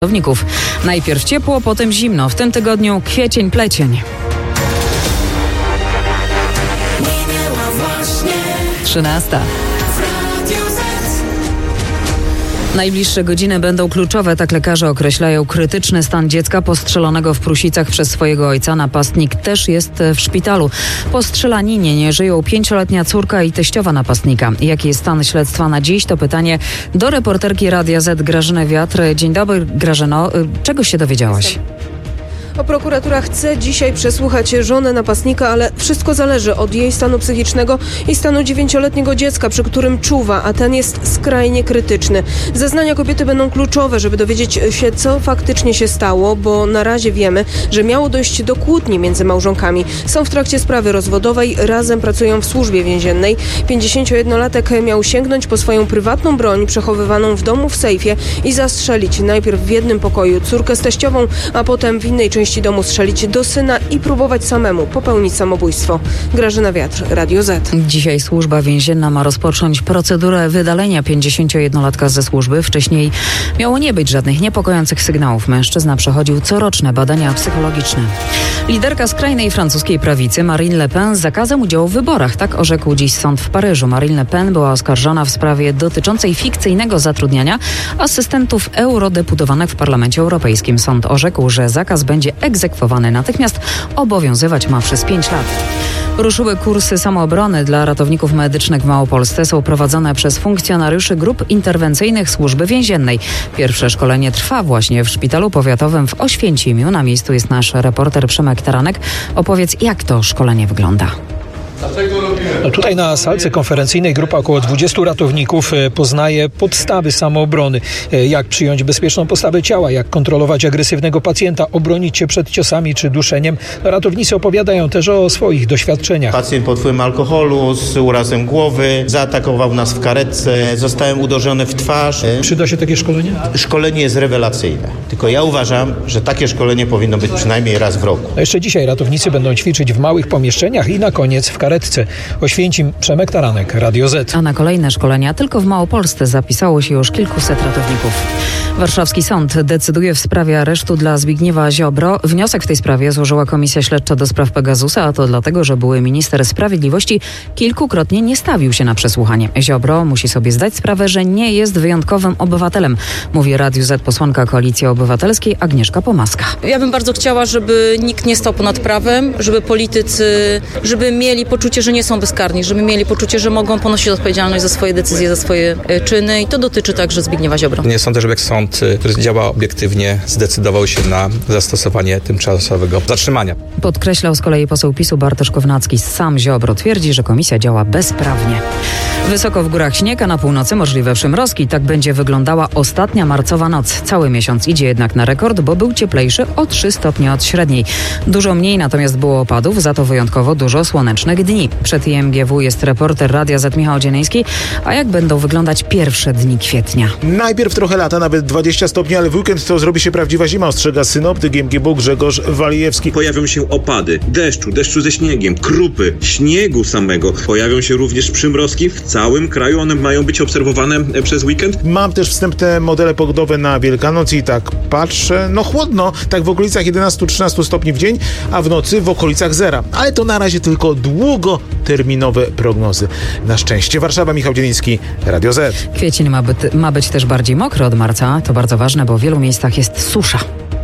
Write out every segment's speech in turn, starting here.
ratowników. Najpierw ciepło, potem zimno. W tym tygodniu kwiecień, plecień. 13. Najbliższe godziny będą kluczowe, tak lekarze określają krytyczny stan dziecka postrzelonego w Prusicach przez swojego ojca. Napastnik też jest w szpitalu. Po strzelaninie nie żyją 5-letnia córka i teściowa napastnika. Jaki jest stan śledztwa na dziś? To pytanie do reporterki Radia Z Grażyny Wiatr. Dzień dobry, Grażyno. Czego się dowiedziałaś? Prokuratura chce dzisiaj przesłuchać żonę napastnika, ale wszystko zależy od jej stanu psychicznego i stanu 9-letniego dziecka, przy którym czuwa, a ten jest skrajnie krytyczny. Zeznania kobiety będą kluczowe, żeby dowiedzieć się, co faktycznie się stało, bo na razie wiemy, że miało dojść do kłótni między małżonkami. Są w trakcie sprawy rozwodowej, razem pracują w służbie więziennej. 51-latek miał sięgnąć po swoją prywatną broń przechowywaną w domu w sejfie i zastrzelić najpierw w jednym pokoju córkę z teściową, a potem w innej części domu strzelić do syna i próbować samemu popełnić samobójstwo. Grażyna Wiatr, Radio Z. Dzisiaj służba więzienna ma rozpocząć procedurę wydalenia 51-latka ze służby. Wcześniej miało nie być żadnych niepokojących sygnałów. Mężczyzna przechodził coroczne badania psychologiczne. Liderka skrajnej francuskiej prawicy Marine Le Pen z zakazem udziału w wyborach. Tak orzekł dziś sąd w Paryżu. Marine Le Pen była oskarżona w sprawie dotyczącej fikcyjnego zatrudniania asystentów eurodeputowanych w Parlamencie Europejskim. Sąd orzekł, że zakaz będzie egzekwowany natychmiast, obowiązywać ma przez 5 lat. Ruszyły kursy samoobrony dla ratowników medycznych w Małopolsce. Są prowadzone przez funkcjonariuszy grup interwencyjnych Służby Więziennej. Pierwsze szkolenie trwa właśnie w szpitalu powiatowym w Oświęcimiu. Na miejscu jest nasz reporter Przemek Taranek. Opowiedz, jak to szkolenie wygląda. Tutaj na salce konferencyjnej grupa około 20 ratowników poznaje podstawy samoobrony. Jak przyjąć bezpieczną postawę ciała, jak kontrolować agresywnego pacjenta, obronić się przed ciosami czy duszeniem. Ratownicy opowiadają też o swoich doświadczeniach. Pacjent pod wpływem alkoholu z urazem głowy zaatakował nas w karetce, zostałem uderzony w twarz. Przyda się takie szkolenie? Szkolenie jest rewelacyjne. Tylko ja uważam, że takie szkolenie powinno być przynajmniej raz w roku. Jeszcze dzisiaj ratownicy będą ćwiczyć w małych pomieszczeniach i na koniec w karetce. Oświęcim, Przemek Taranek, Radio Z. A na kolejne szkolenia tylko w Małopolsce zapisało się już kilkuset ratowników. Warszawski sąd decyduje w sprawie aresztu dla Zbigniewa Ziobro. Wniosek w tej sprawie złożyła Komisja Śledcza do spraw Pegasusa, a to dlatego, że były minister sprawiedliwości kilkukrotnie nie stawił się na przesłuchanie. Ziobro musi sobie zdać sprawę, że nie jest wyjątkowym obywatelem, mówi Radiu Z posłanka Koalicji Obywatelskiej Agnieszka Pomaska. Ja bym bardzo chciała, żeby nikt nie stał ponad prawem, żeby politycy, żeby mieli poczucie, że nie są bezkarni, żeby mieli poczucie, że mogą ponosić odpowiedzialność za swoje decyzje, za swoje czyny i to dotyczy także Zbigniewa Ziobro. Nie sądzę, żeby jak sąd, który działa obiektywnie, zdecydował się na zastosowanie tymczasowego zatrzymania. Podkreślał z kolei poseł PiS-u Bartosz Kownacki. Sam Ziobro twierdzi, że komisja działa bezprawnie. Wysoko w górach śnieg, a na północy możliwe przymrozki. Tak będzie wyglądała ostatnia marcowa noc. Cały miesiąc idzie jednak na rekord, bo był cieplejszy o 3 stopnie od średniej. Dużo mniej natomiast było opadów, za to wyjątkowo dużo słonecznych dni. Przed IMGW jest reporter Radia Z Michał Dzienyński. A jak będą wyglądać pierwsze dni kwietnia? Najpierw trochę lata, nawet 20 stopni, ale w weekend to zrobi się prawdziwa zima, ostrzega synoptyk IMGW Grzegorz Walijewski. Pojawią się opady, deszczu ze śniegiem, krupy, śniegu samego. Pojawią się również przymrozki w całym kraju. One mają być obserwowane przez weekend. Mam też wstępne modele pogodowe na Wielkanoc i tak patrzę, no chłodno, tak w okolicach 11-13 stopni w dzień, a w nocy w okolicach zera. Ale to na razie tylko długoterminowe prognozy. Na szczęście. Warszawa, Michał Dzienyński, Radio Z. Kwiecień ma być też bardziej mokry od marca. To bardzo ważne, bo w wielu miejscach jest susza.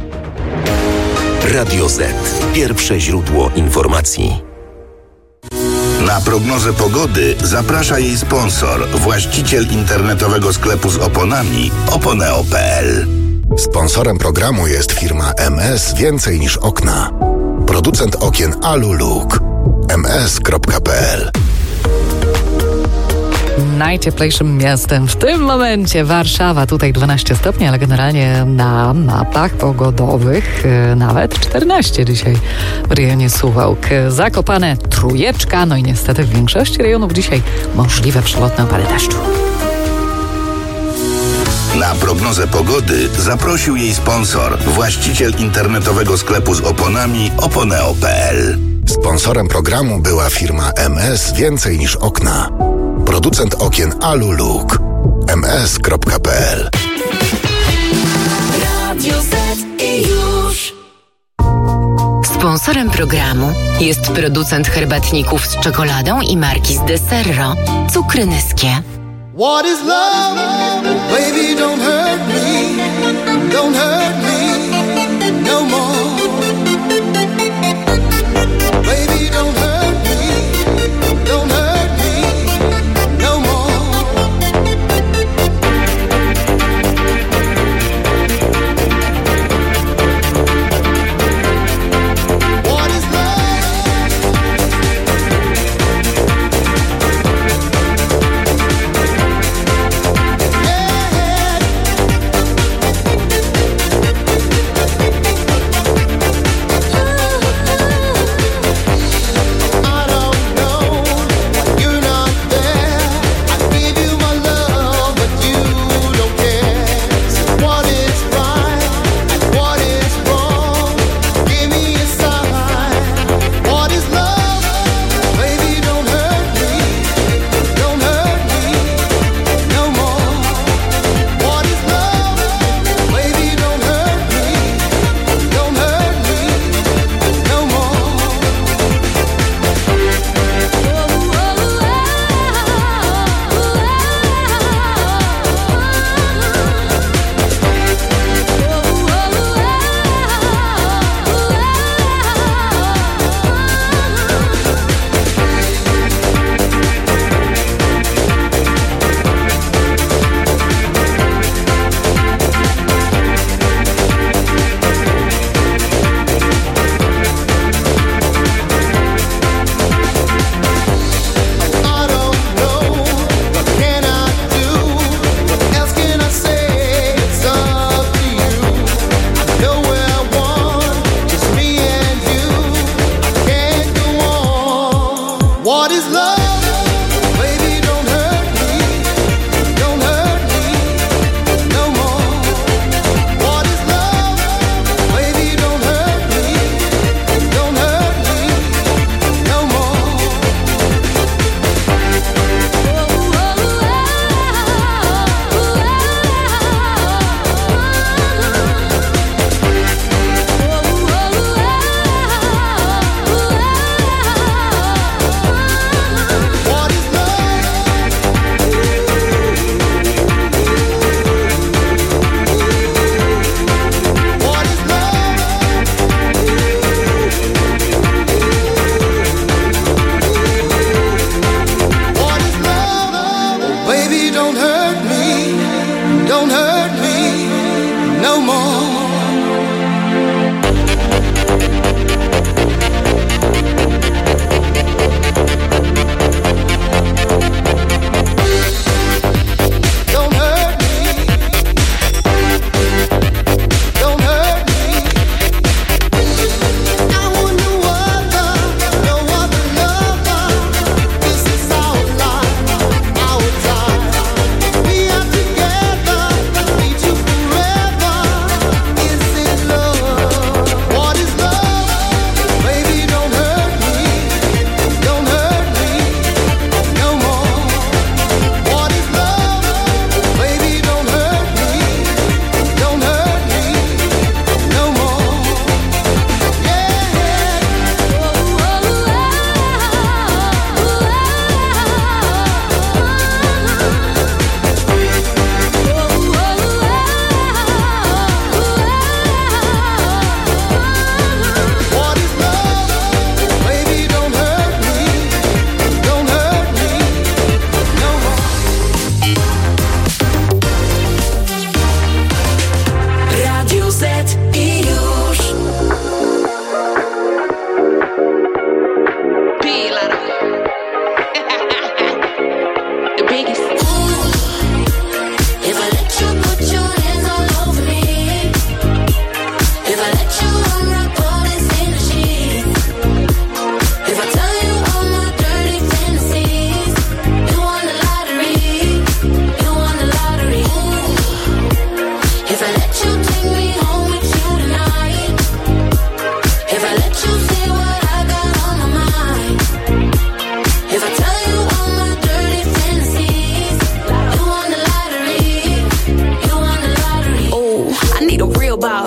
Radio Z. Pierwsze źródło informacji. Na prognozę pogody zaprasza jej sponsor, właściciel internetowego sklepu z oponami oponeo.pl. Sponsorem programu jest firma MS Więcej niż okna. Producent okien Aluluk. ms.pl. Najcieplejszym miastem w tym momencie Warszawa, tutaj 12 stopni, ale generalnie na mapach pogodowych nawet 14 dzisiaj w rejonie Suwałk. Zakopane trójeczka, no i niestety w większości rejonów dzisiaj możliwe przelotne opady deszczu. Na prognozę pogody zaprosił jej sponsor, właściciel internetowego sklepu z oponami oponeo.pl. Sponsorem programu była firma MS Więcej niż okna. Producent okien Aluluk. ms.pl. Radio Z i już. Sponsorem programu jest producent herbatników z czekoladą i marki z Deserro. Cukry niskie. What is love? Baby, don't hurt me. Don't hurt me no more. Baby, don't hurt me. Don't hurt me no more. What is love? Yeah.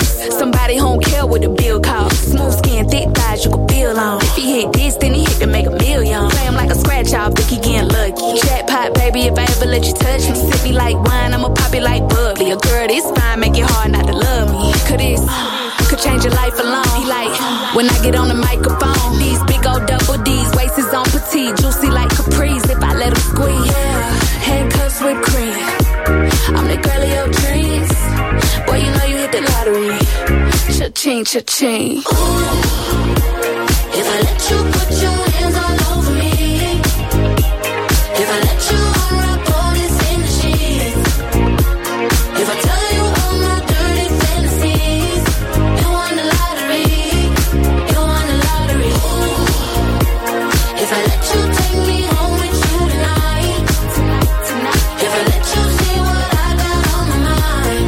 Somebody who don't care what the bill costs. Smooth skin, thick thighs, you can feel on. If he hit this, then he hit to make a million. Play him like a scratch off, think he getting lucky. Jackpot, baby, if I ever let you touch me. Sip me like wine, I'ma pop it like bubbly. A girl this fine, make it hard not to love me. Cause this could change your life alone. He like, when I get on the microphone, these big old double D's, waist is on petite, juicy like Caprice. If I let him squeeze, yeah, handcuffs with cream. I'm the girl of your dreams. Boy, you know you hit the lottery. Cha-ching, cha-ching. Ooh, if I let you put your hands all over me, if I let you unwrap all this in the sheets, if I tell you all my dirty fantasies, you won the lottery, you won the lottery. Ooh, if I let you take me home with you tonight, if I let you see what I got on my mind,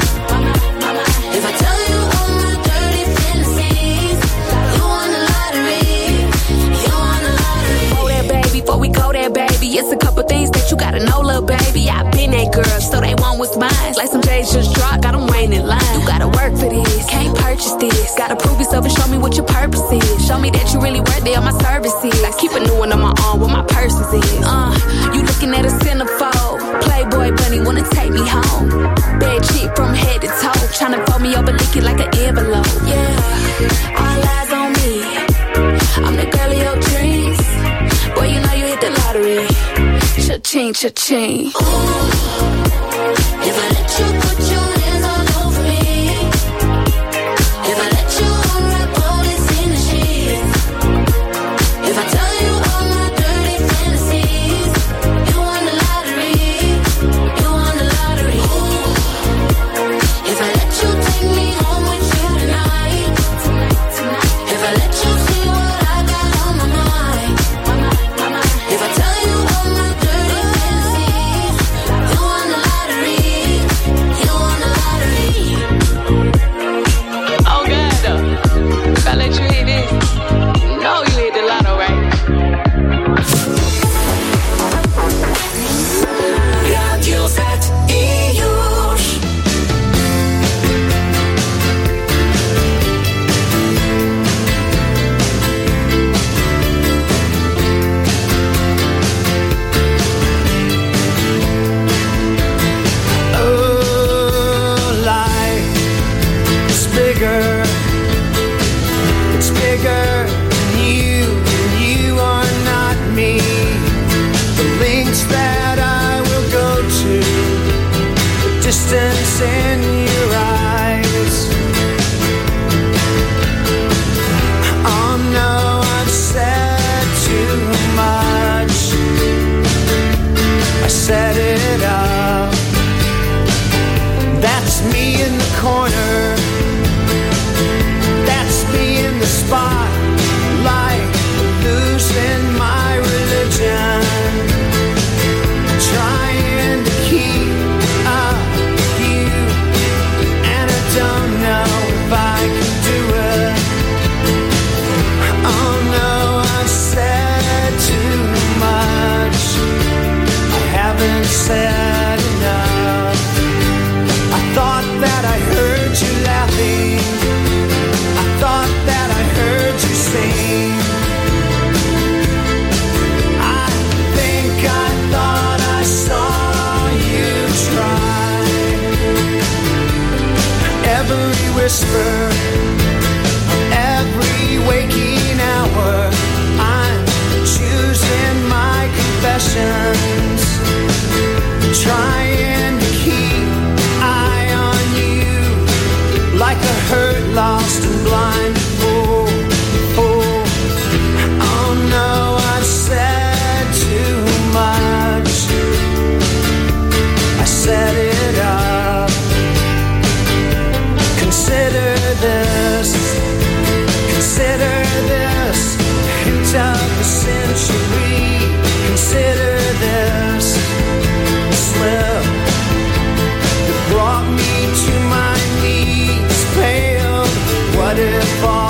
if I tell you all my dirty fantasies, you won the lottery, you won the lottery. Before that, baby, before we go there, baby, it's a couple things that you gotta know, little baby. I've been that girl, so they want what's mine. Like some J's just dropped, got them waiting in line. You gotta work for this, can't purchase this. Gotta prove yourself and show me what your purpose is. Show me that you really worthy of my services. Like keep a new one on my arm, what my purpose is. You looking at a centerfold. Playboy bunny wanna take me home. Bad chick from head to toe, tryna fold me over, lick it like an envelope. Yeah, all eyes on me. I'm the girl of your dreams. Boy, you know you hit the lottery. Cha-ching, cha-ching. Ooh, if I let you put your hands all over me, if I let you unwrap all this in the sheets, if I tell you all my dirty fantasies, you won the lottery, you won the lottery. Ooh, if I let you take me home with you tonight, if I let you see what I got on my mind, if I tell you all my dirty fantasies, you won the lottery, you won the lottery. Oh God, if I let you hit this, you know you hit the lotto, right? Radio Z i już. Oh, life is bigger. It's bigger than you, and you are not me. The links that I will go to, the distance in your eyes. Oh no, I've said too much. I set it up. That's me in the corner. That's me in the spotlight, losing my religion, trying to keep up with you, and I don't know if I can do it. Oh no, I've said too much. I haven't said enough. I thought that I heard you laughing. I thought that I heard you sing. I think I thought I saw you try. Every whisper, every waking hour, I'm choosing my confessions, trying to keep eye on you, like a hurt, lost and blind fool. Oh no, I've said too much. I set it up. Consider this hint of the century. Consider this slip that brought me to my knees, pale. What if all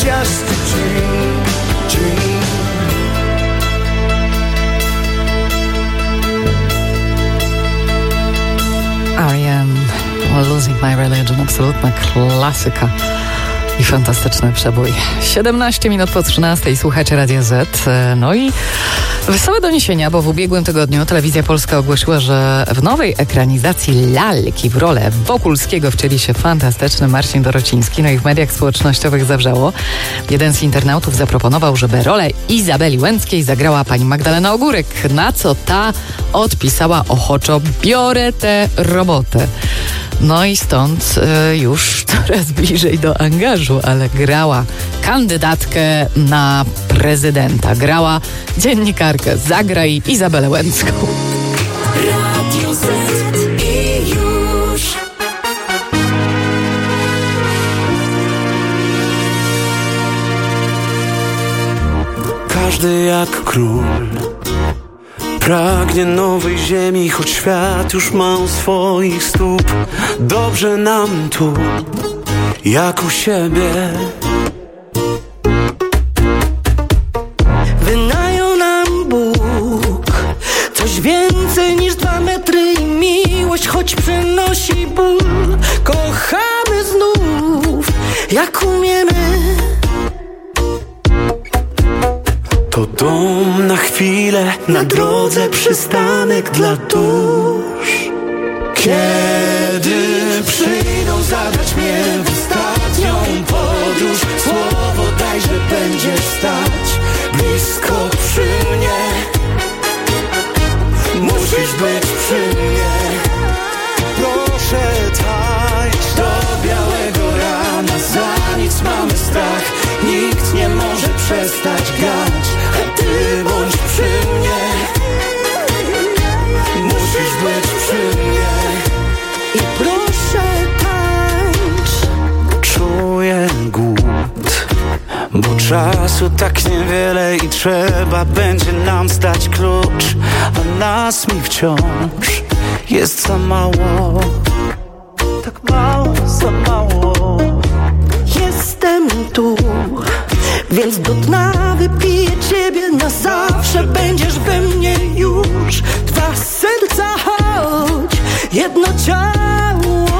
just a dream, dream. R.E.M. Losing My Religion, absolutna klasyka i fantastyczny przebój. 17 minut po 13 słuchacie Radia Z. No i wesołe doniesienia, bo w ubiegłym tygodniu Telewizja Polska ogłosiła, że w nowej ekranizacji Lalki w rolę Wokulskiego wcieli się fantastyczny Marcin Dorociński. No i w mediach społecznościowych zawrzało. Jeden z internautów zaproponował, żeby rolę Izabeli Łęckiej zagrała pani Magdalena Ogórek, na co ta odpisała ochoczo: biorę tę robotę. No i stąd już coraz bliżej do angażu, ale grała kandydatkę na prezydenta, grała dziennikarkę. Zagraj Izabelę Łęcką. Radio Z i już. Każdy jak król pragnie nowej ziemi, choć świat już ma u swoich stóp. Dobrze nam tu, jak u siebie. Wynajął nam Bóg coś więcej niż 2 metry i miłość, choć przynosi ból. Kochamy znów, jak umiemy. To dom na chwilę, na drodze przystanek dla dusz. Kiedy przyjdą zabrać mnie w ostatnią podróż, słowo daj, że będziesz stać blisko przy mnie. Musisz być przy mnie. Proszę tańcz do białego rana, za nic mamy strach. Nikt nie może przestać grać, a ty bądź przy mnie. Musisz być przy mnie. I proszę tańcz. Czuję głód, bo czasu tak niewiele i trzeba będzie nam zdać klucz, a nas mi wciąż jest za mało. Tak mało, za mało. Jestem tu, więc do dna wypiję ciebie na zawsze. Będziesz we mnie już. 2 serca, choć jedno ciało.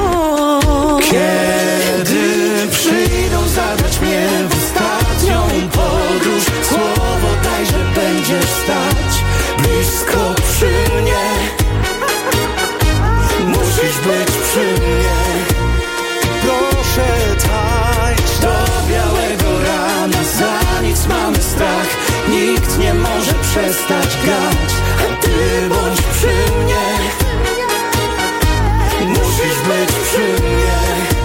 Kiedy przyjdą zabrać mnie w ostatnią podróż, słowo daj, że będziesz stać blisko przy mnie. Musisz być przy mnie. Proszę tańcz do białego rana, za nic mamy strach. Nikt nie może przestać grać, a ty bądź przy mnie. Musisz być przy mnie.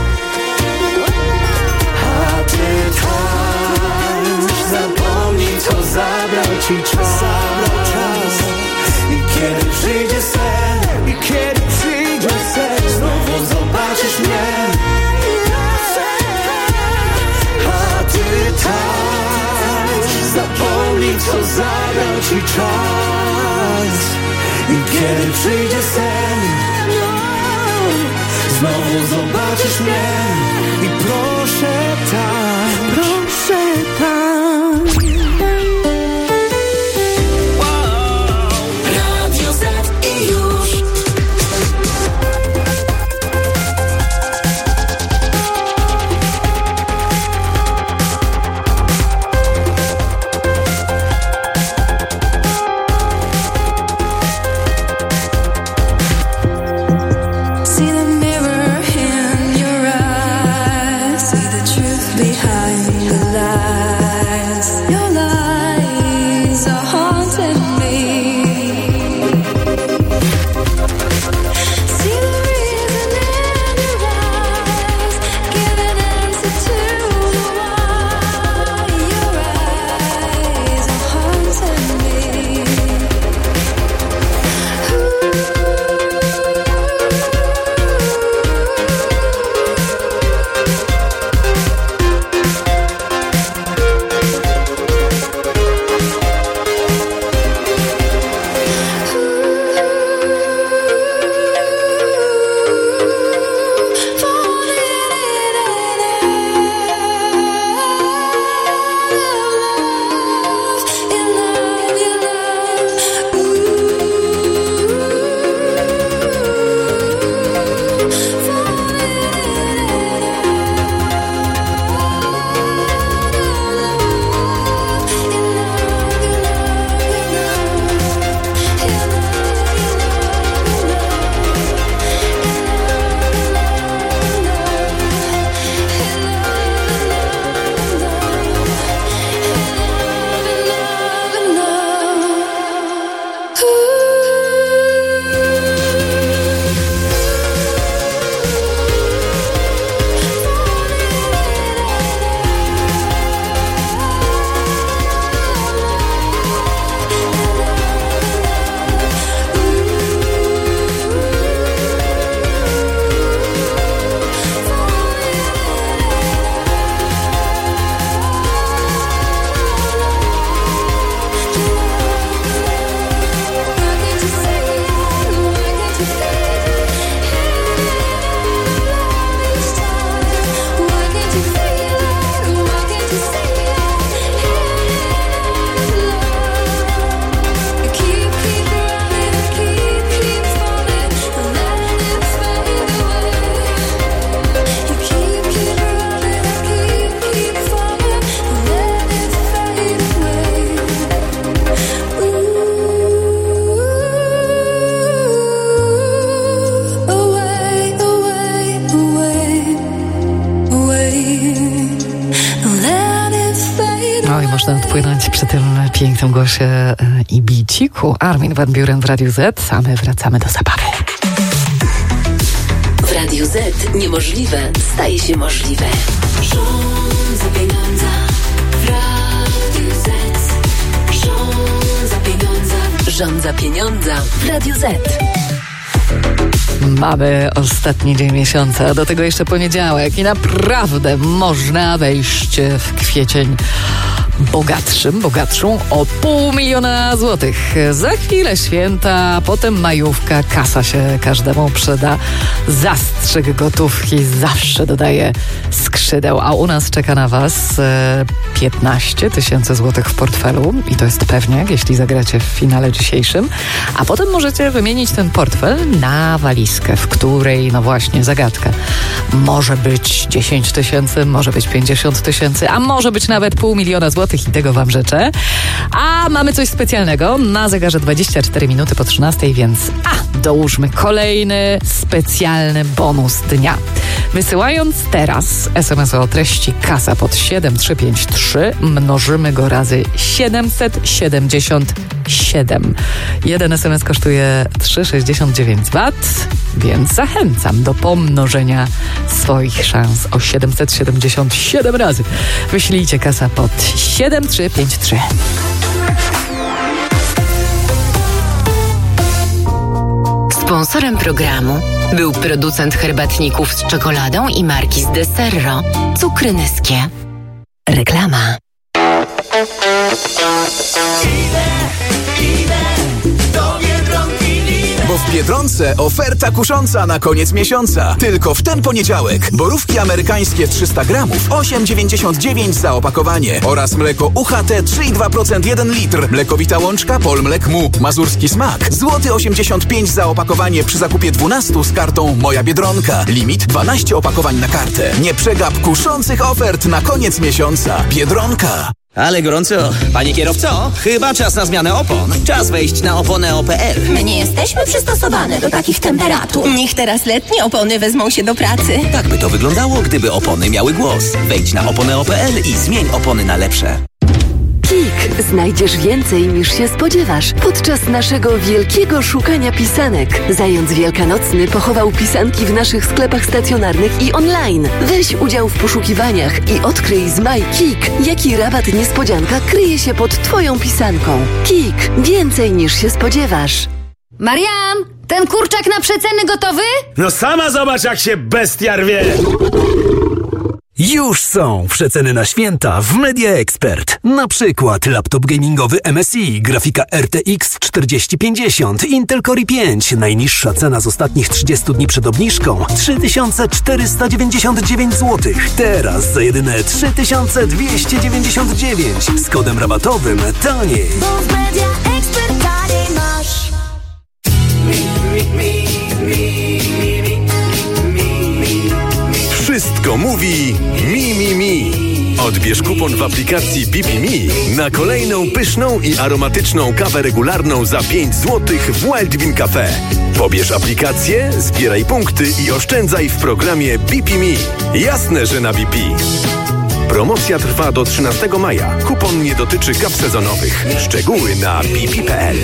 A ty tańcz, zapomnij co zabrał ci czas. I kiedy przyjdzie sen, i kiedy przyjdzie sen, znowu zobaczysz mnie. A ty tańcz, zapomnij co zabrał ci czas. I kiedy przyjdzie sen, znowu zobaczysz mnie. I proszę tańcz, proszę tańcz. Radio Z i już. See the mirror in your eyes, see the truth. można odpłynąć przy tym pięknym głosie i biciku. Armin van Buuren w Radiu Z, a my wracamy do zabawy. W Radiu Z niemożliwe staje się możliwe. Rządza pieniądza w Radiu Z. Rządza pieniądza. Rządza pieniądza w Radiu Z. Mamy ostatni dzień miesiąca, do tego jeszcze poniedziałek i naprawdę można wejść w kwiecień bogatszą o 500 000 złotych. Za chwilę święta, potem majówka, kasa się każdemu przyda. Zastrzyk gotówki zawsze dodaje skrzydeł, a u nas czeka na Was 15 000 złotych w portfelu i to jest pewniak, jeśli zagracie w finale dzisiejszym, a potem możecie wymienić ten portfel na walizkę, w której, no właśnie, zagadka. Może być 10 000, może być 50 000, a może być nawet 500 000 złotych i tego Wam życzę. A mamy coś specjalnego na zegarze 24 minuty po 13, więc dołóżmy kolejny specjalny bonus dnia. Wysyłając teraz SMS o treści kasa pod 7353 mnożymy go razy 777. Jeden SMS kosztuje 3,69 Wat, więc zachęcam do pomnożenia swoich szans o 777 razy. Wyślijcie kasa pod 7353. Sponsorem programu był producent herbatników z czekoladą i marki z Deserro. Cukry niskie. Reklama. Bo w Biedronce oferta kusząca na koniec miesiąca. Tylko w ten poniedziałek. Borówki amerykańskie 300 gramów, 8,99 za opakowanie. Oraz mleko UHT 3,2% 1 litr. Mlekowita łączka Polmlek Mu. Mazurski smak. Złoty 85 za opakowanie przy zakupie 12 z kartą Moja Biedronka. Limit 12 opakowań na kartę. Nie przegap kuszących ofert na koniec miesiąca. Biedronka. Ale gorąco. Panie kierowco, chyba czas na zmianę opon. Czas wejść na oponeo.pl. My nie jesteśmy przystosowane do takich temperatur. Niech teraz letnie opony wezmą się do pracy. Tak by to wyglądało, gdyby opony miały głos. Wejdź na oponeo.pl i zmień opony na lepsze. KIK. Znajdziesz więcej niż się spodziewasz podczas naszego wielkiego szukania pisanek. Zając wielkanocny pochował pisanki w naszych sklepach stacjonarnych i online. Weź udział w poszukiwaniach i odkryj z My KIK, jaki rabat niespodzianka kryje się pod Twoją pisanką. KIK. Więcej niż się spodziewasz. Marian, ten kurczak na przeceny gotowy? No sama zobacz, jak się bestia rwie! Już są przeceny na święta w Media Expert. Na przykład laptop gamingowy MSI, grafika RTX 4050, Intel Core i5. Najniższa cena z ostatnich 30 dni przed obniżką 3499 zł. Teraz za jedyne 3299. Z kodem rabatowym taniej. Bo w Media Expert taniej masz. Wszystko mówi Mi. Odbierz kupon w aplikacji BiPi.me na kolejną pyszną i aromatyczną kawę regularną za 5 zł w Wild Bean Cafe. Pobierz aplikację, zbieraj punkty i oszczędzaj w programie BiPi.me. Jasne, że na BP. Promocja trwa do 13 maja. Kupon nie dotyczy kaw sezonowych. Szczegóły na bipi.pl.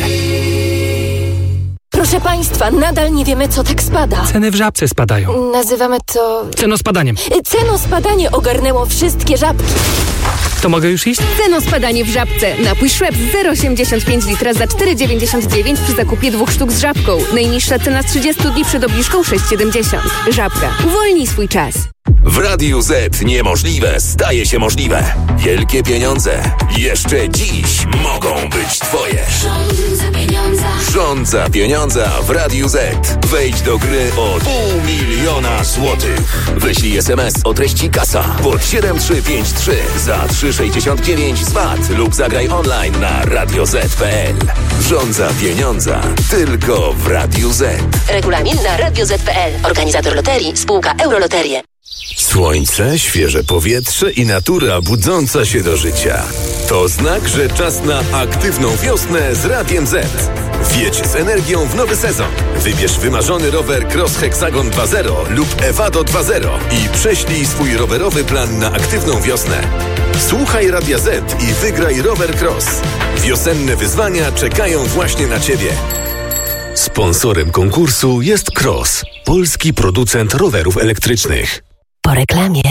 Proszę Państwa, nadal nie wiemy, co tak spada. Ceny w Żabce spadają. Nazywamy to... Cenospadaniem. Cenospadanie ogarnęło wszystkie żabki. To mogę już iść? Cenospadanie w Żabce. Napój Schweppes 0,85 litra za 4,99 przy zakupie 2 sztuk z żabką. Najniższa cena z 30 dni przed obniżką 6,70. Żabka. Uwolnij swój czas. W Radiu Z niemożliwe staje się możliwe. Wielkie pieniądze jeszcze dziś mogą być Twoje. Rządza pieniądza w Radiu Z. Wejdź do gry od 500 000 złotych. Wyślij SMS o treści kasa pod 7353 za 3,69 z VAT lub zagraj online na radioz.pl. Rządza pieniądza tylko w Radiu Z. Regulamin na radioz.pl. Organizator loterii, spółka Euroloterie. Słońce, świeże powietrze i natura budząca się do życia. To znak, że czas na aktywną wiosnę z Radiem Z. Wjedź z energią w nowy sezon. Wybierz wymarzony rower Cross Hexagon 2.0 lub Evado 2.0 i prześlij swój rowerowy plan na aktywną wiosnę. Słuchaj Radia Z i wygraj rower Cross. Wiosenne wyzwania czekają właśnie na Ciebie. Sponsorem konkursu jest Cross, polski producent rowerów elektrycznych. Po reklamie.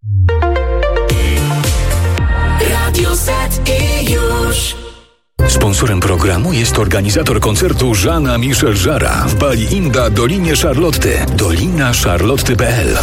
Radio Z i już. Sponsorem programu jest organizator koncertu Jeana Michel Jarre w Bali Inda Dolinie Charlotty. dolinacharlotty.pl.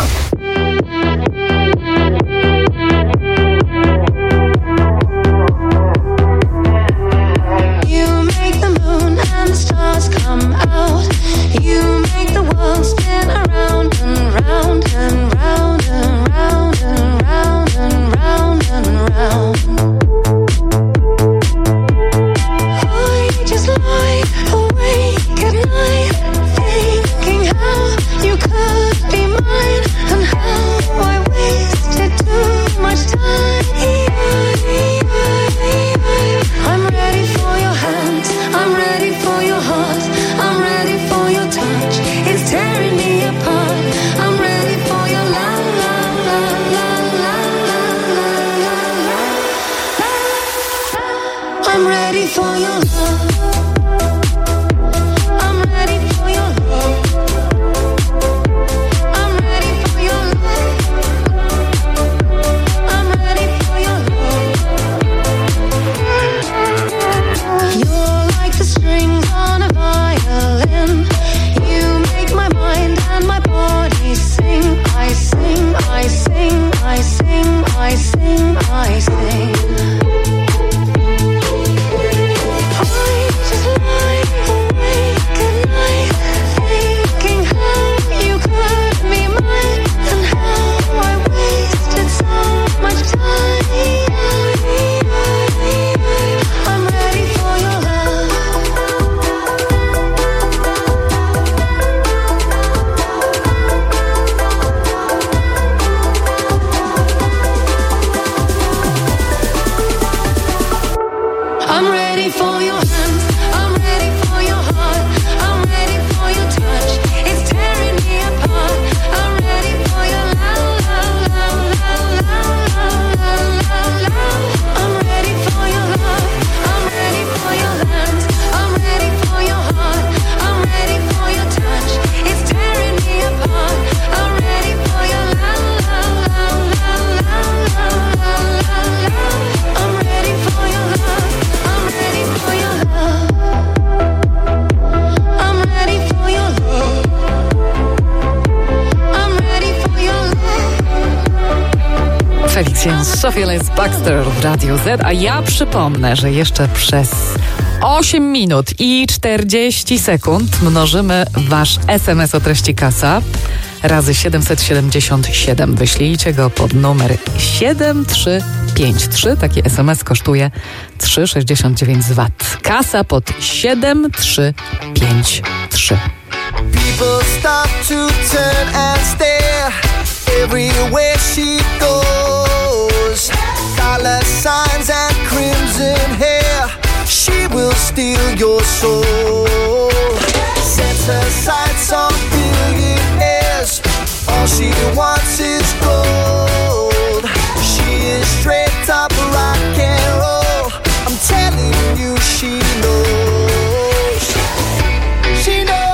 Sophia Ellis Baxter w Radiu Z, a ja przypomnę, że jeszcze przez 8 minut i 40 sekund mnożymy wasz SMS o treści kasa razy 777. Wyślijcie go pod numer 7353. Taki SMS kosztuje 3,69 z VAT. Kasa pod 7353. People stop to turn and stare everywhere she goes. Dollar signs and crimson hair, she will steal your soul. Sets her sights on billionaires, all she wants is gold. She is straight up rock and roll, I'm telling you she knows. She knows.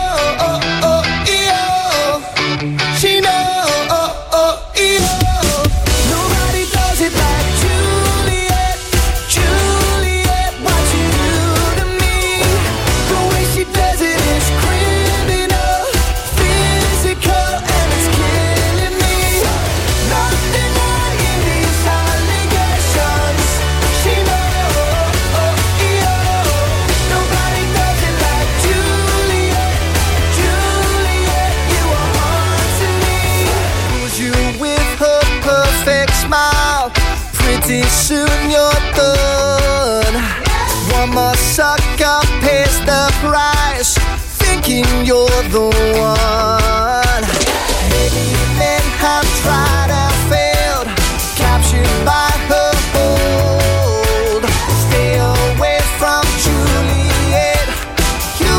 Soon you're done. One more sucker pays the price, thinking you're the one. Maybe men have tried and failed, captured by her hold. Stay away from Juliet, you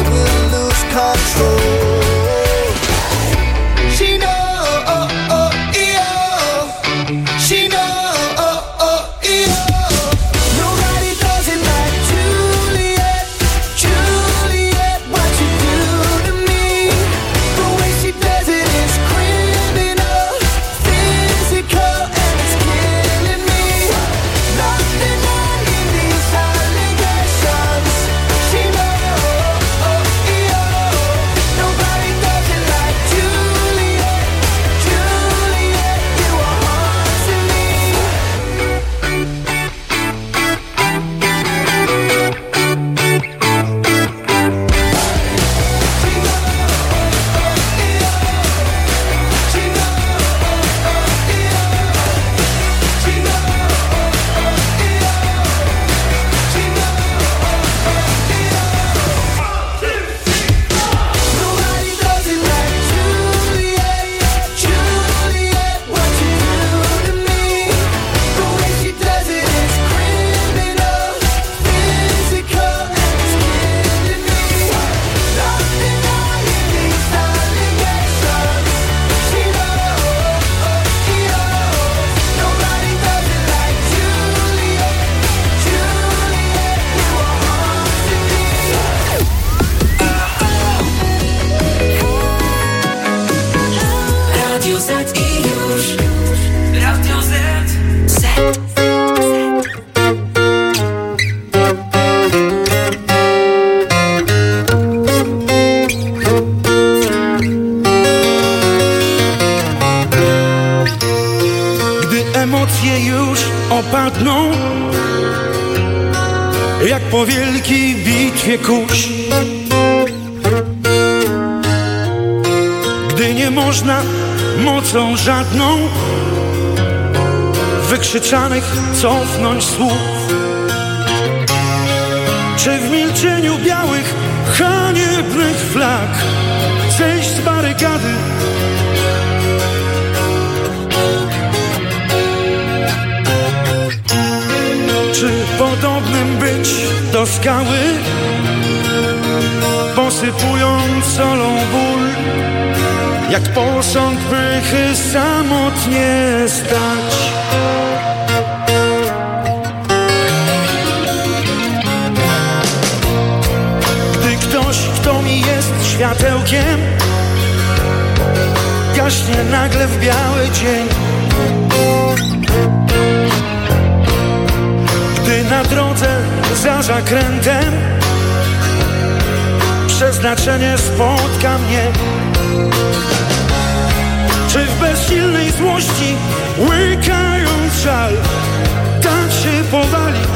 jak po wielkiej bitwie kurz. Gdy nie można mocą żadną wykrzyczanych cofnąć słów, czy w milczeniu białych, haniebnych flag zejść z barykady, czy podobnym być do skały, posypując solą ból, jak posąg pychy samotnie stać. Gdy ktoś, kto mi jest światełkiem, gaśnie nagle w biały dzień, gdy na drodze za zakrętem przeznaczenie spotka mnie, czy w bezsilnej złości, łykając żal, dać się powalić,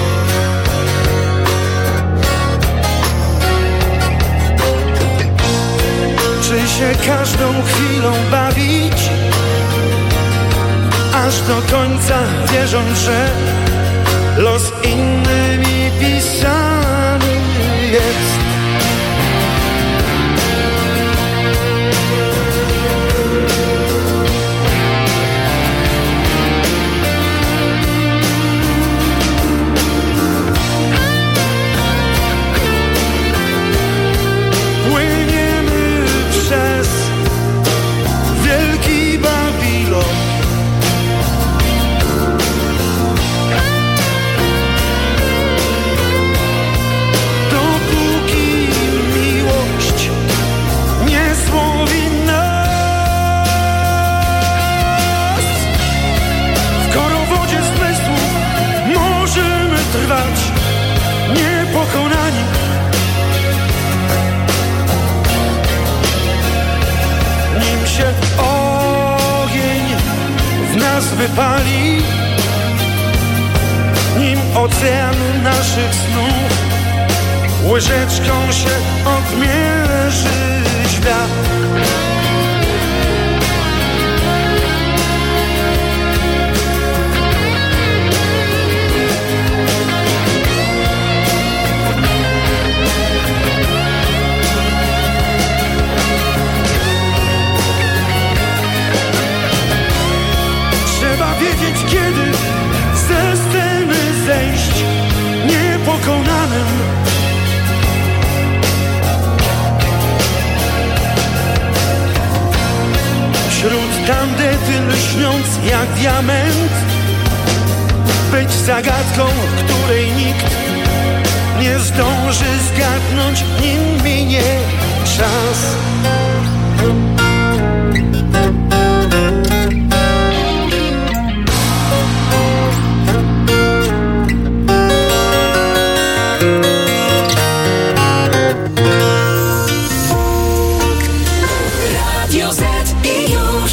czy się każdą chwilą bawić, aż do końca wierząc, że los innymi pisany jest. Płyniemy przez wielki Babilon, dopóki miłość nie złowi nas. W korowodzie zmysłów możemy trwać niepokonani, nim się ogień w nas wypali, nim ocean naszych snów łyżeczką się odmierzy świat. Trzeba wiedzieć, kiedy ze sceny zejść niepokonanym, wśród tandety lśniąc jak diament, być zagadką, której nikt nie zdąży zgadnąć, nim minie czas. Radio Z i już.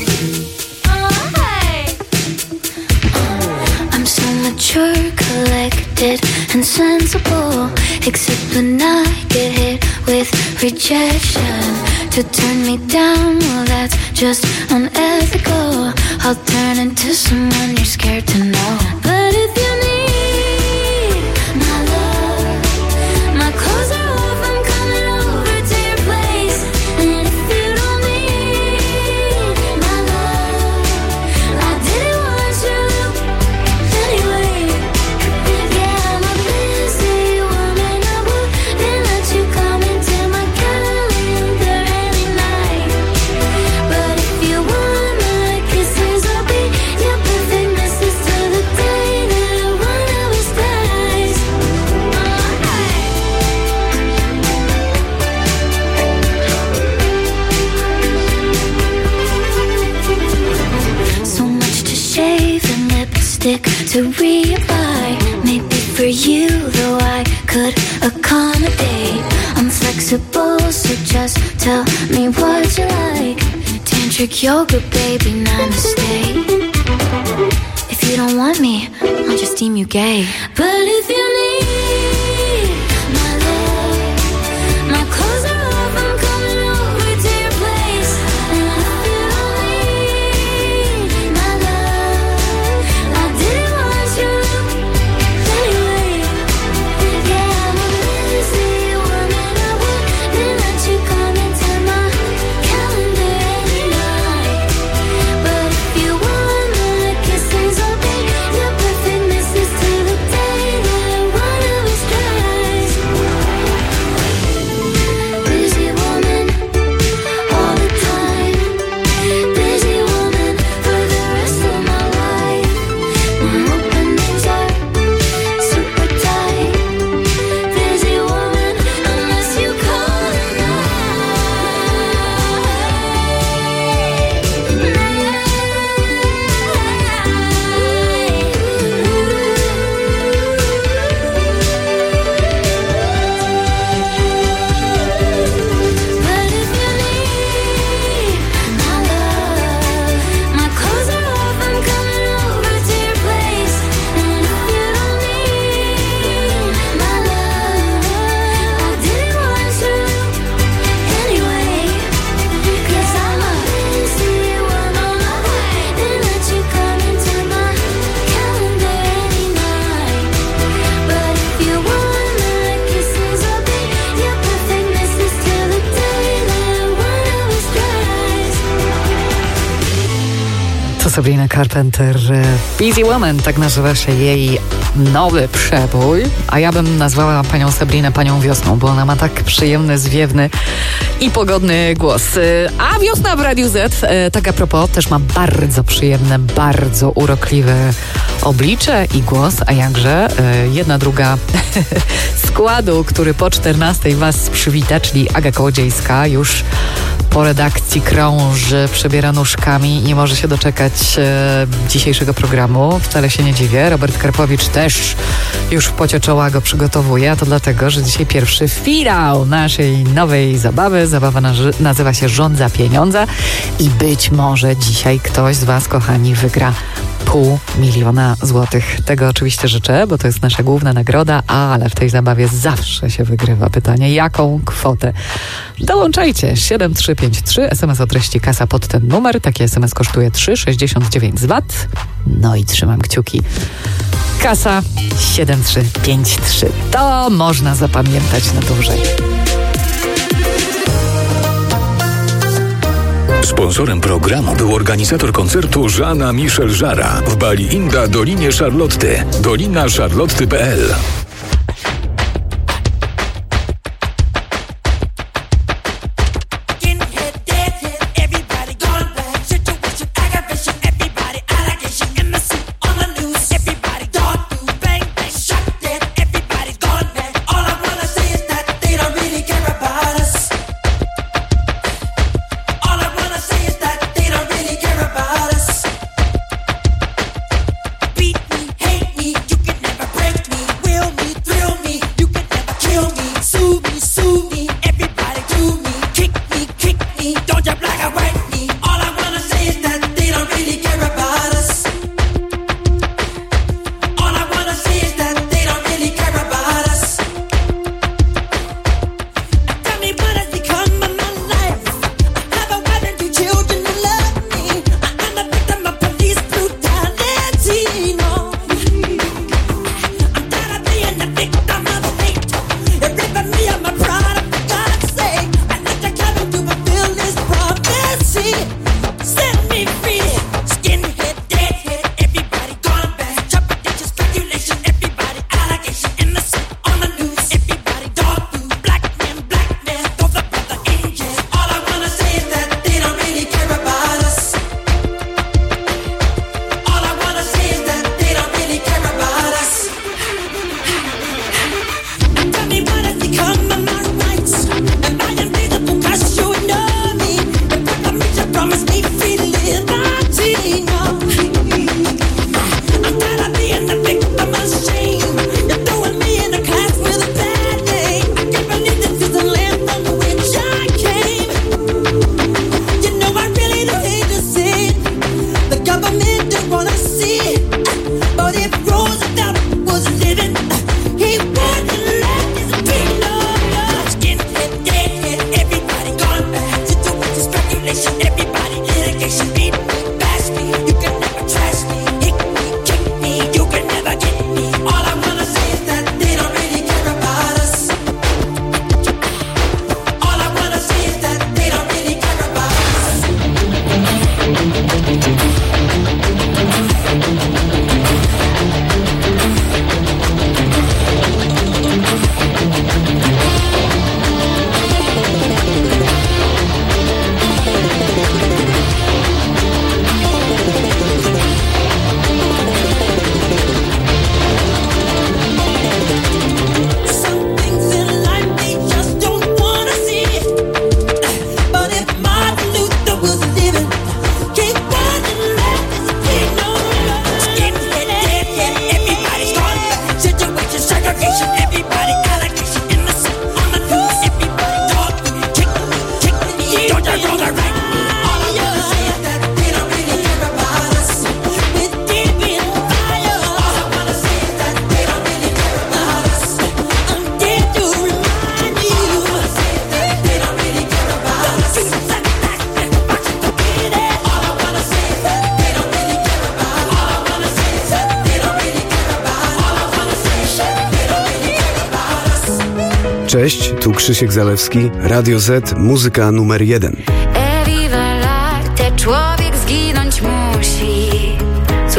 I'm so mature, collected and sensible, except when I get hit with rejection. To turn me down, well that's just unethical. I'll turn into someone you're scared to know. But if you need my love, my clothes are off, I'm coming over to your place. And if you don't need my love, I didn't want you anyway. Yeah, I'm a busy woman, I wouldn't let you come into my calendar any night. But if you want my kisses, I'll be your perfect missus till the day that one of us dies. So much to shave and lipstick to reapply. Maybe for you, though I could accommodate. I'm flexible, so just tell me what you like. Tantric yoga, baby, namaste. If you don't want me, I'll just deem you gay. But if you need To Sabrina Carpenter, Busy Woman, tak nazywa się jej nowy przebój, a ja bym nazwała panią Sabrinę panią wiosną, bo ona ma tak przyjemny, zwiewny i pogodny głos. A wiosna w Radiu Z, tak a propos, też ma bardzo przyjemne, bardzo urokliwe oblicze i głos, a jakże jedna druga składu, który po 14 was przywita, czyli Aga Kołodziejska, już po redakcji krąży, przebiera nóżkami, nie może się doczekać dzisiejszego programu. Wcale się nie dziwię. Robert Karpowicz też już w pocie czoła go przygotowuje, a to dlatego, że dzisiaj pierwszy finał naszej nowej zabawy. Zabawa nazywa się Żądza Pieniądza i być może dzisiaj ktoś z was, kochani, wygra 500 000 złotych. Tego oczywiście życzę, bo to jest nasza główna nagroda, ale w tej zabawie zawsze się wygrywa. Pytanie, jaką kwotę? Dołączajcie 7353, SMS o treści kasa pod ten numer. Taki SMS kosztuje 3,69 z VAT. No i trzymam kciuki. Kasa 7353. To można zapamiętać na dłużej. Sponsorem programu był organizator koncertu Jeana-Michel Jarre w Bali Inda Dolinie Charlotty. dolinacharlotty.pl. Cześć, tu Krzysiek Zalewski, Radio Z, muzyka numer 1. Człowiek zginąć musi.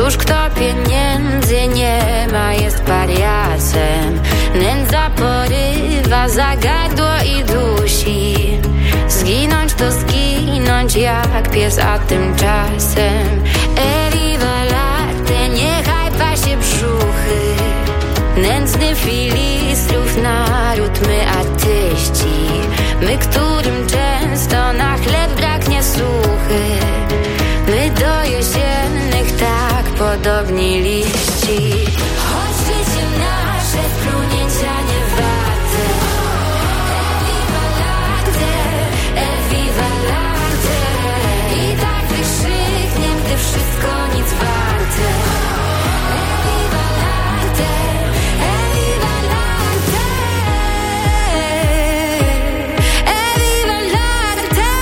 Któż kto pieniędzy nie ma, jest pariasem. Nędza porywa za gardło i dusi. Zginąć to zginąć jak pies, a tymczasem Eviva latte, niechaj pasie brzuchy. Nędzny filistrów naród, my artyści. My, którym często na chleb braknie suchy. My do jesiennych tak podobni liści. Choć życie nasze splunięcia nie warte. Eviva latte, Eviva latte. I tak wykrzykniem, gdy wszystko nic warte. Eviva latte, Eviva latte. Eviva latte.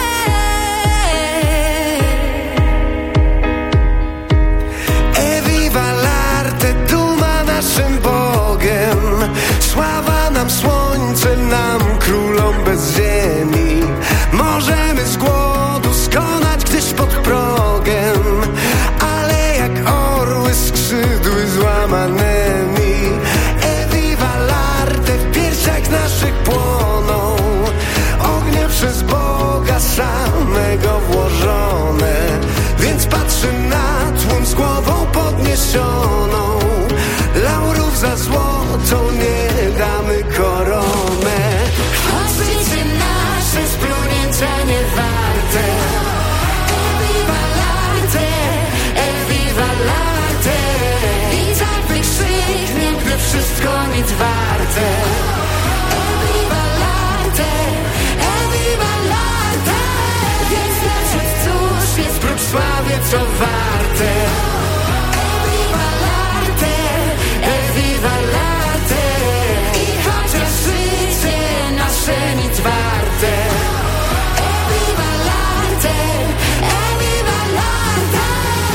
Eviva latte, duma naszym Bogiem. Sława nam, słońce nam, królom bez ziemi. Możemy z głodu skonać, gdyż pod progiem, ale jak orły skrzydły złamanymi. Eviva latte, w piersiach naszych płoną ognie przez Boga samego włożone. Więc patrzę na tłum z głową podniesioną. Laurów za złotą nie damy koronę. Choć życie nasze splunięcia nie warte. Eviva latte, Eviva latte. I tak wykrzykniem, gdy wszystko nic warte. Eviva latte, Eviva latte. Więc lepsze cóż jest prócz sławy, co warte. Eviva latte, Eviva latte. I chociaż życie nasze nic warte. Eviva latte, Eviva latte.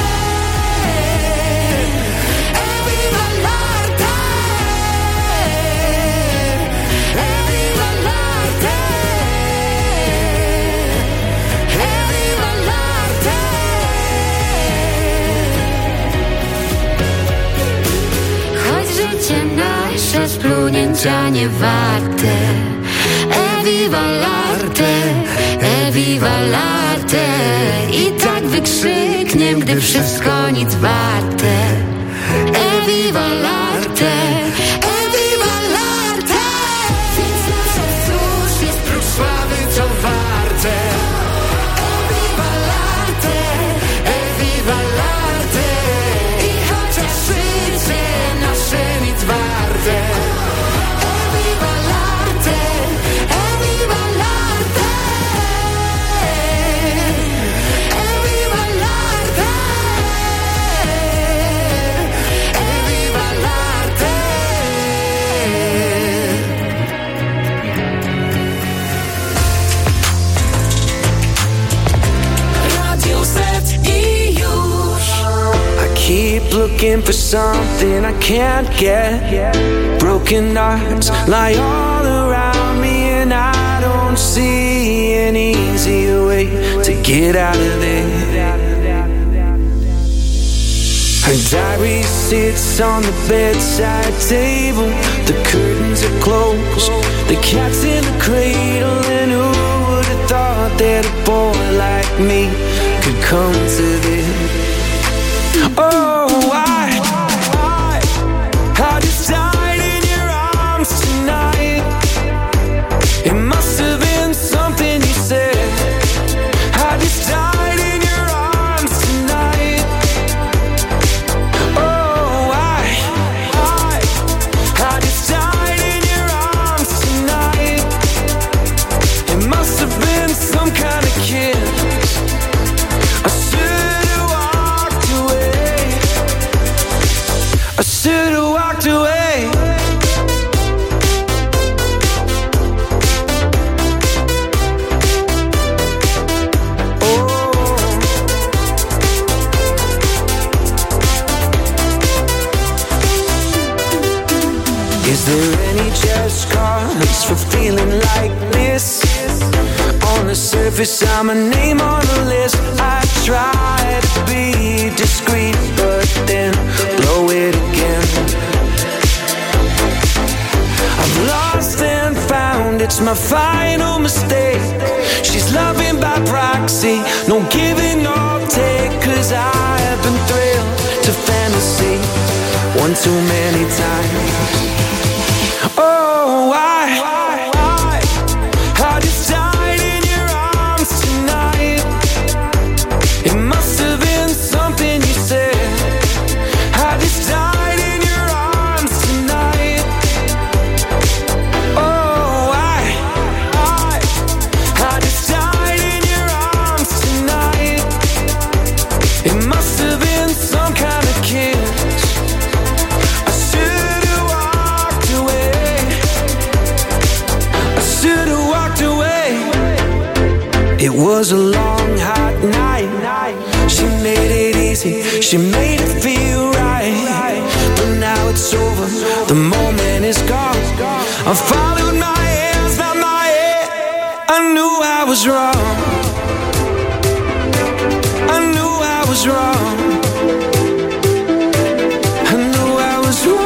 Eviva latte. Eviva latte. Eviva latte. Choć życie nasze splunięcia nie warte. Eviva latte, Eviva latte. I tak wykrzykniem, gdy wszystko nic warte. Eviva latte, Eviva latte. Więc nasze cóż jest prócz sławy, co warte. Eviva latte, Eviva latte. I chociaż życie nasze nic warte. Eviva latte, Eviva latte. Eviva latte. Eviva latte. Radio Z i już. I keep looking for something I can't get. Broken hearts lie all around me, and I don't see an easier way to get out of there. Her diary sits on the bedside table. The curtains are closed, the cat's in the cradle. And who would have thought that a boy like me could come to this? Oh, I just died in your arms tonight. It must have been something you said. I just died in your arms tonight. Oh, I just died in your arms tonight. It must have been some kind of kiss. I should Is there any just cause for feeling like this? On the surface, I'm a name on the list. I try to be discreet, but then blow it again. I've lost and found, it's my final mistake. She's loving by proxy, no giving or take. Cause I have been thrilled to fantasy one too many times. Oh, I just died in your arms tonight. It must have been something you said. I just died in your arms tonight. Oh, I just died in your arms tonight. It must have been some kind of kiss. I should have walked away. I should have walked away. It was a long, hot night. She made it easy, she made it feel right. But now it's over, the moment is gone. I followed my hands, not my head. I knew I was wrong. I knew I was wrong. I knew I was wrong.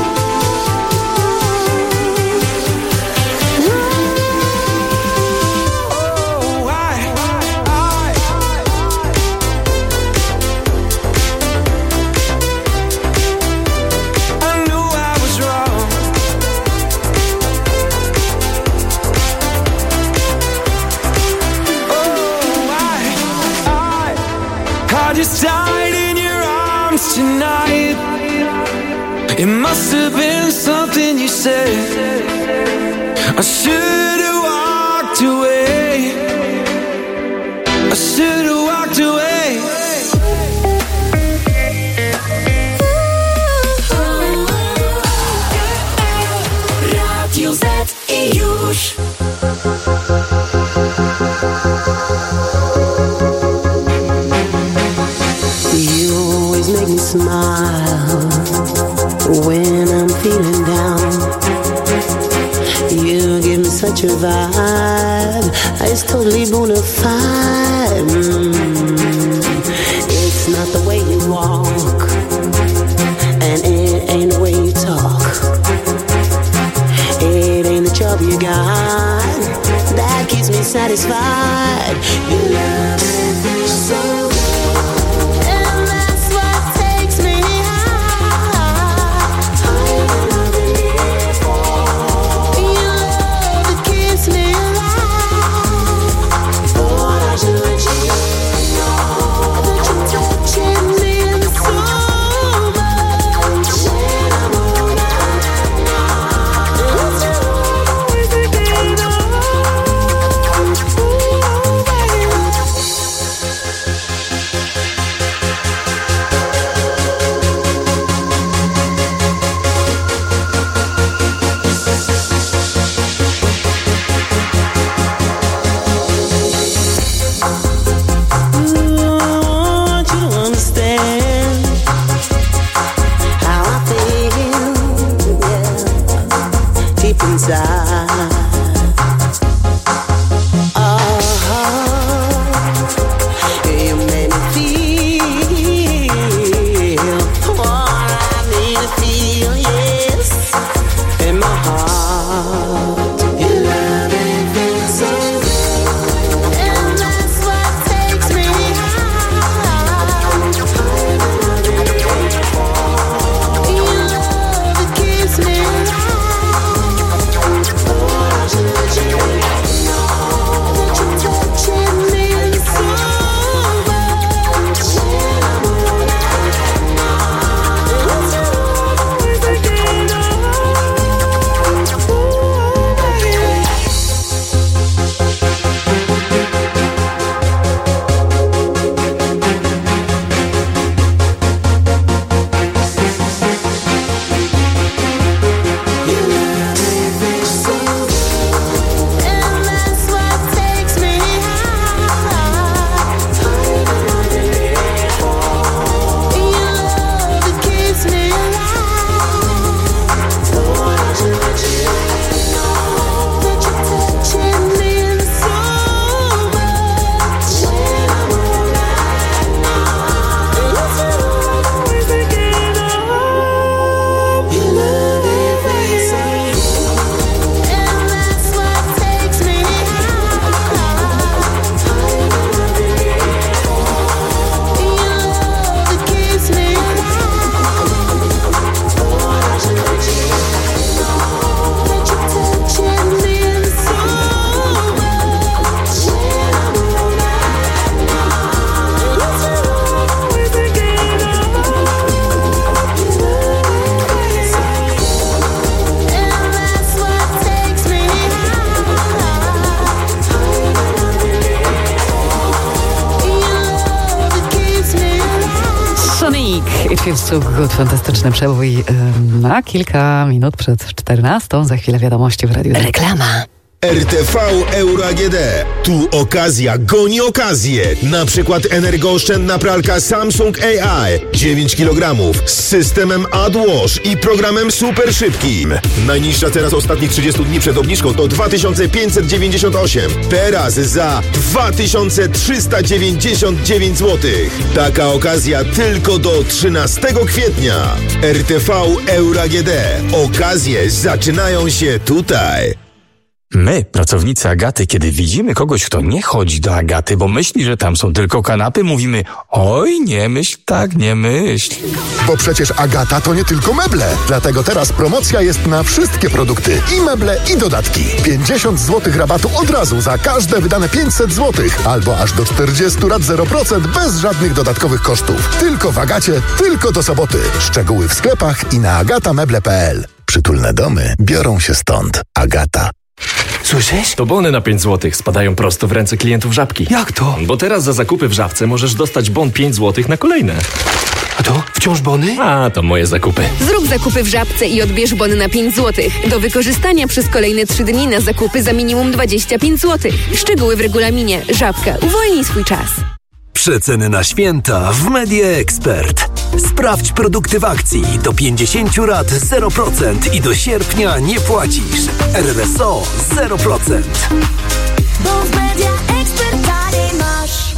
Just died in your arms tonight. It must have been something you said. I should have walked away. I should have walked away. Radio Z i już. Make me smile when I'm feeling down. You give me such a vibe, it's totally bona fide. It's not the way you walk, and it ain't the way you talk. It ain't the job you got that keeps me satisfied. You love me so. Feels So Good, fantastyczny przebój na kilka minut przed 14. Za chwilę wiadomości w radiu. Reklama. RTV Euro AGD. Tu okazja goni okazję. Na przykład energooszczędna pralka Samsung AI 9 kg z systemem AdWash i programem super szybkim. Najniższa teraz ostatnich 30 dni przed obniżką to 2598. Teraz za 2399 zł. Taka okazja tylko do 13 kwietnia. RTV Euro AGD. Okazje zaczynają się tutaj. My, pracownicy Agaty, kiedy widzimy kogoś, kto nie chodzi do Agaty, bo myśli, że tam są tylko kanapy, mówimy: oj, nie myśl tak, nie myśl. Bo przecież Agata to nie tylko meble. Dlatego teraz promocja jest na wszystkie produkty. I meble, i dodatki. 50 zł rabatu od razu za każde wydane 500 zł. Albo aż do 40 lat 0% bez żadnych dodatkowych kosztów. Tylko w Agacie, tylko do soboty. Szczegóły w sklepach i na agatameble.pl. Przytulne domy biorą się stąd. Agata. Słyszysz? To bony na 5 zł spadają prosto w ręce klientów Żabki. Jak to? Bo teraz za zakupy w Żabce możesz dostać bon 5 zł na kolejne. A to wciąż bony? A, to moje zakupy. Zrób zakupy w Żabce i odbierz bony na 5 zł. Do wykorzystania przez kolejne 3 dni na zakupy za minimum 25 zł. Szczegóły w regulaminie. Żabka. Uwolnij swój czas. Przeceny na święta w Media Expert. Sprawdź produkty w akcji. Do 50 rat 0% i do sierpnia nie płacisz. RRSO 0%. Bo w Media Expert taniej masz.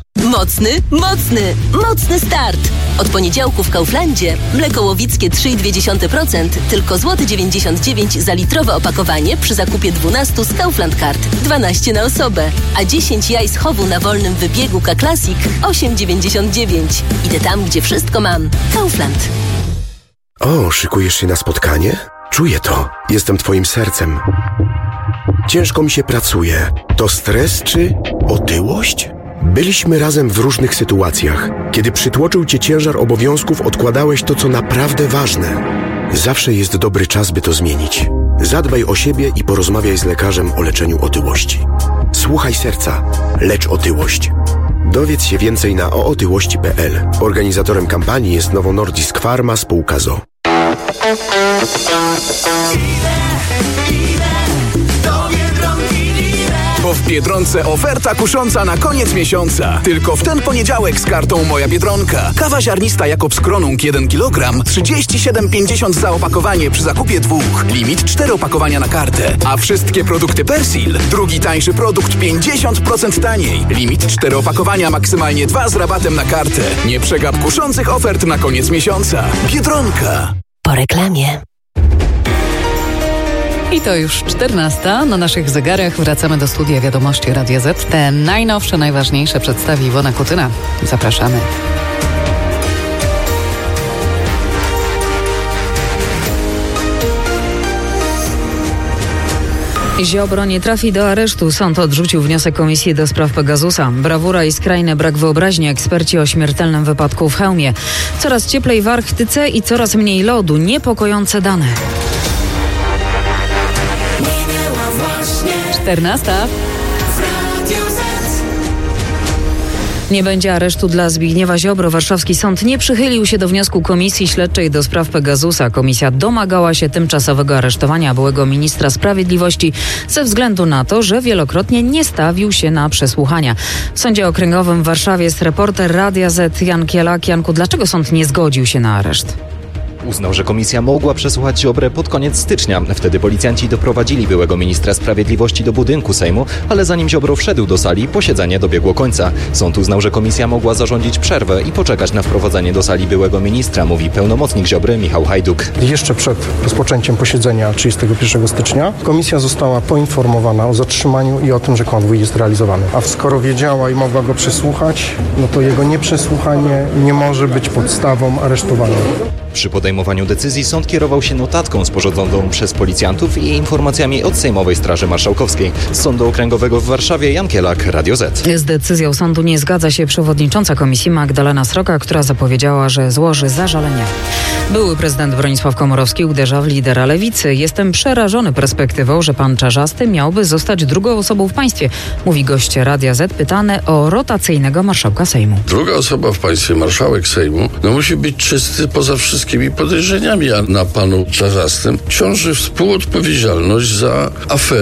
Mocny start! Od poniedziałku w Kauflandzie mleko łowickie 3,2% tylko złoty 99 za litrowe opakowanie przy zakupie 12 z Kaufland Card. 12 na osobę, a 10 jaj z chowu na wolnym wybiegu K-Classic 8,99. Idę tam, gdzie wszystko mam. Kaufland. O, szykujesz się na spotkanie? Czuję to. Jestem twoim sercem. Ciężko mi się pracuje. To stres czy otyłość? Byliśmy razem w różnych sytuacjach. Kiedy przytłoczył cię ciężar obowiązków, odkładałeś to, co naprawdę ważne. Zawsze jest dobry czas, by to zmienić. Zadbaj o siebie i porozmawiaj z lekarzem o leczeniu otyłości. Słuchaj serca. Lecz otyłość. Dowiedz się więcej na ootyłości.pl. Organizatorem kampanii jest Novo Nordisk Pharma spółka ZOO. Bo w Biedronce oferta kusząca na koniec miesiąca. Tylko w ten poniedziałek z kartą Moja Biedronka. Kawa ziarnista Jakobs Kronung 1 kg 37,50 za opakowanie przy zakupie 2. Limit 4 opakowania na kartę. A wszystkie produkty Persil. Drugi tańszy produkt 50% taniej. Limit 4 opakowania, maksymalnie 2 z rabatem na kartę. Nie przegap kuszących ofert na koniec miesiąca. Biedronka. Po reklamie. I to już 14. Na naszych zegarach wracamy do studia Wiadomości Radia Z. Te najnowsze, najważniejsze przedstawi Iwona Kutyna. Zapraszamy. Ziobro nie trafi do aresztu. Sąd odrzucił wniosek Komisji do spraw Pegasusa. Brawura i skrajny brak wyobraźni. Eksperci o śmiertelnym wypadku w Chełmie. Coraz cieplej w Arktyce i coraz mniej lodu. Niepokojące dane. 14. Nie będzie aresztu dla Zbigniewa Ziobro. Warszawski sąd nie przychylił się do wniosku Komisji Śledczej do spraw Pegasusa. Komisja domagała się tymczasowego aresztowania byłego ministra sprawiedliwości ze względu na to, że wielokrotnie nie stawił się na przesłuchania. W Sądzie Okręgowym w Warszawie jest reporter Radia Z Jan Kielak. Janku, dlaczego sąd nie zgodził się na areszt? Uznał, że komisja mogła przesłuchać Ziobrę pod koniec stycznia. Wtedy policjanci doprowadzili byłego ministra sprawiedliwości do budynku Sejmu, ale zanim Ziobro wszedł do sali, posiedzenie dobiegło końca. Sąd uznał, że komisja mogła zarządzić przerwę i poczekać na wprowadzenie do sali byłego ministra, mówi pełnomocnik Ziobry Michał Hajduk. Jeszcze przed rozpoczęciem posiedzenia 31 stycznia komisja została poinformowana o zatrzymaniu i o tym, że konwój jest realizowany. A skoro wiedziała i mogła go przesłuchać, no to jego nieprzesłuchanie nie może być podstawą aresztowania. Przy podejmowaniu decyzji sąd kierował się notatką sporządzoną przez policjantów i informacjami od Sejmowej Straży Marszałkowskiej. Z Sądu Okręgowego w Warszawie Jan Kielak, Radio Z. Z decyzją sądu nie zgadza się przewodnicząca komisji Magdalena Sroka, która zapowiedziała, że złoży zażalenie. Były prezydent Bronisław Komorowski uderza w lidera Lewicy. Jestem przerażony perspektywą, że pan Czarzasty miałby zostać drugą osobą w państwie, mówi gość Radia Z pytany o rotacyjnego marszałka Sejmu. Druga osoba w państwie, marszałek Sejmu, musi być czysty poza wszystkimi podejrzeniami, a na panu Czarzastym ciąży współodpowiedzialność za aferę